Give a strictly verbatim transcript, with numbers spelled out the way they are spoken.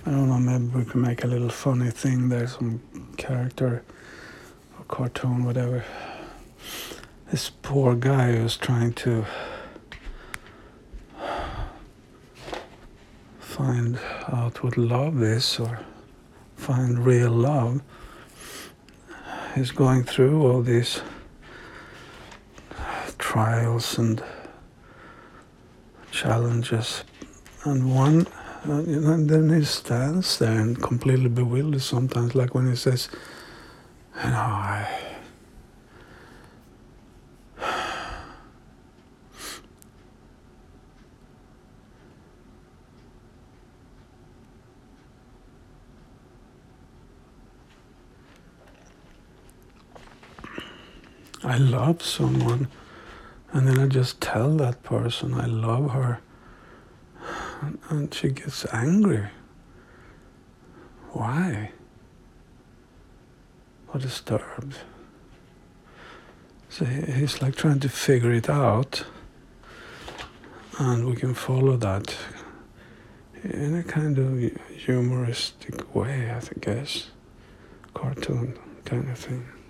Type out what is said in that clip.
I don't know, maybe we can make a little funny thing there, some character or cartoon, whatever. This poor guy who's trying to find out what love is or find real love. He's going through all these trials and challenges, and one, uh, you know, and then he stands there and completely bewildered sometimes, like when he says, you know, I I love someone, and then I just tell that person I love her, and, and she gets angry. Why? Or disturbed. So he, he's like trying to figure it out, and we can follow that in a kind of humoristic way, I guess, cartoon kind of thing.